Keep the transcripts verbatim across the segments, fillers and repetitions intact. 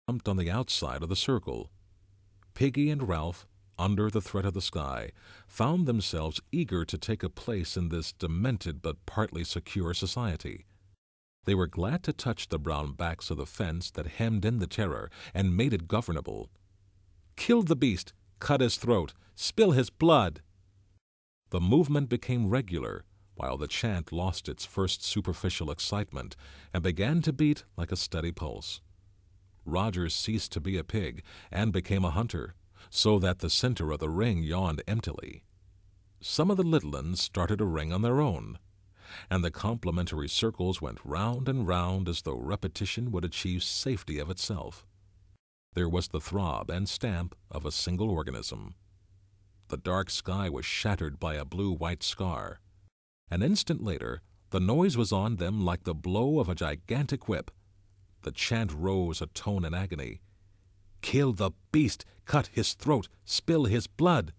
jumped on the outside of the circle. Piggy and Ralph, under the threat of the sky, found themselves eager to take a place in this demented but partly secure society. They were glad to touch the brown backs of the fence that hemmed in the terror and made it governable. "Kill the beast! Cut his throat! Spill his blood!" The movement became regular, while the chant lost its first superficial excitement and began to beat like a steady pulse. Rogers ceased to be a pig and became a hunter, so that the center of the ring yawned emptily. Some of the little ones started a ring on their own, and the complementary circles went round and round as though repetition would achieve safety of itself. There was the throb and stamp of a single organism. The dark sky was shattered by a blue-white scar. An instant later, the noise was on them like the blow of a gigantic whip. The chant rose a tone in agony. "Kill the beast! Cut his throat! Spill his blood!"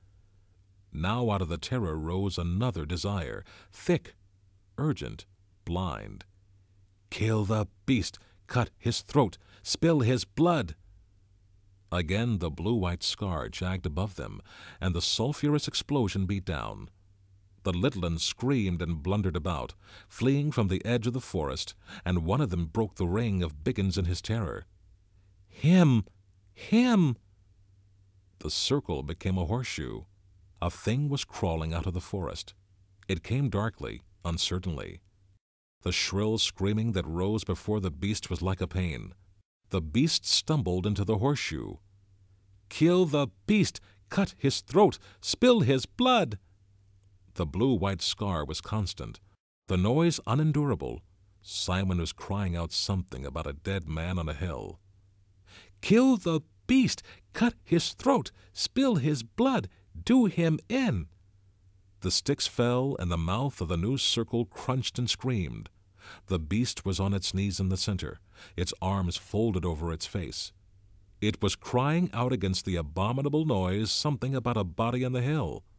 Now out of the terror rose another desire, thick, urgent, blind. "Kill the beast! Cut his throat! Spill his blood!" Again the blue-white scar jagged above them, and the sulphurous explosion beat down. The little ones screamed and blundered about, fleeing from the edge of the forest, and one of them broke the ring of Biggins in his terror. "Him! Him!" The circle became a horseshoe. A thing was crawling out of the forest. It came darkly, uncertainly. The shrill screaming that rose before the beast was like a pain. The beast stumbled into the horseshoe. "Kill the beast! Cut his throat! Spill his blood!" The blue-white scar was constant, the noise unendurable. Simon was crying out something about a dead man on a hill. "Kill the beast! Cut his throat! Spill his blood! Do him in!" The sticks fell, and the mouth of the new circle crunched and screamed. The beast was on its knees in the center, its arms folded over its face. It was crying out against the abominable noise something about a body on the hill.